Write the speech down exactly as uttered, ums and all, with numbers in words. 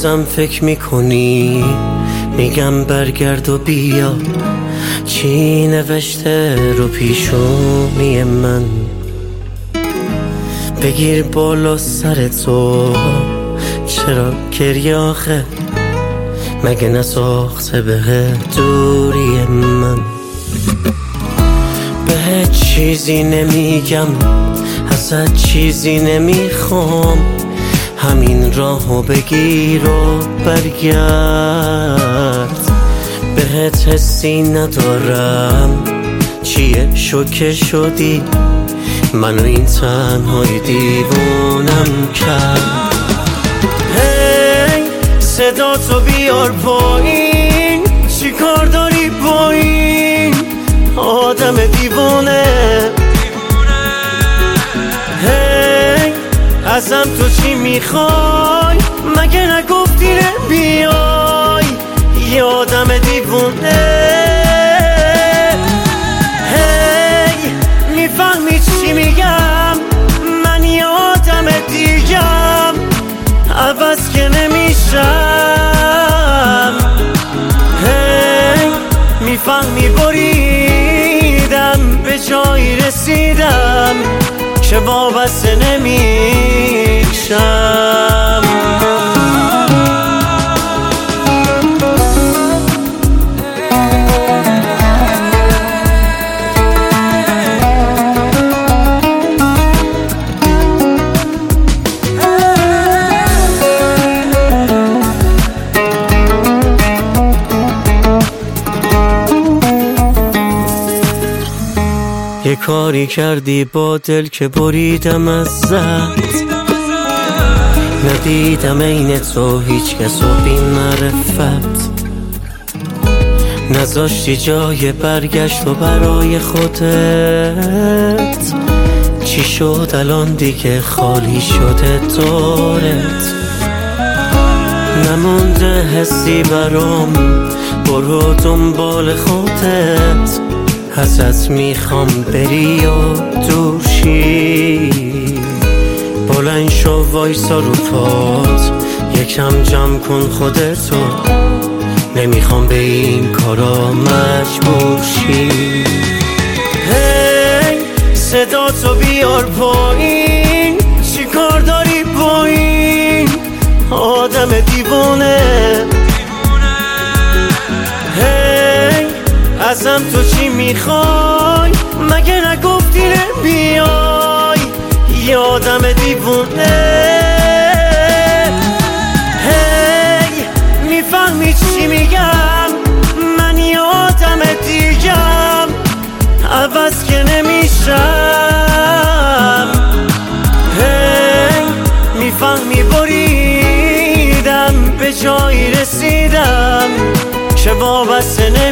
بازم فکر میکنی میگم برگرد و بیا، چی نوشته رو پیشونی من؟ بگیر بالا سر تو، چرا گریه آخه؟ مگه نساخته به دوری من؟ به چیزی نمیگم، ازت چیزی نمیخوام، همین راهو بگیر و برگرد. بهت حسی ندارم، چیه شوکه شدی؟ منو این تنهای دیوونم کرد. هی صدا تو بیار پایین، چی کار داری با این آدم دیوونه؟ هی ازم تو چی میخوای؟ مگه نگفتی بیای یه آدم دیوونه؟ هی میفهمی چی میگم؟ من یه آدم دیگم، عوض که نمیشم. هی میفهمی بریدم، به جایی رسیدم که وابسته نمیشم. یه کاری کردی با دل که بریدم ازت، ندیدم این تو هیچ کس و بی معرفت، نذاشتی جای برگشت و برای خودت. چی شد الان دیگه خالی شده دورت؟ نمونده حسی برام، برو دنبال خودت. ازت میخوام بری و دوشی، بلند شو وایسا رو پات، یکم جمع کن خودتو، نمیخوام به این کارا مجبور شی. هی صدا تو بیار پایین، چی کار داری با این آدم دیوونه؟ هی ازم تو چی میخوای؟ مگه نگفتی بیای یه آدم دیوونه؟ هی میفهمی چی میگم؟ من یه آدم دیگم، عوض که نمیشم. هی میفهمی بریدم، به جایی رسیدم که وابسته نمیشم.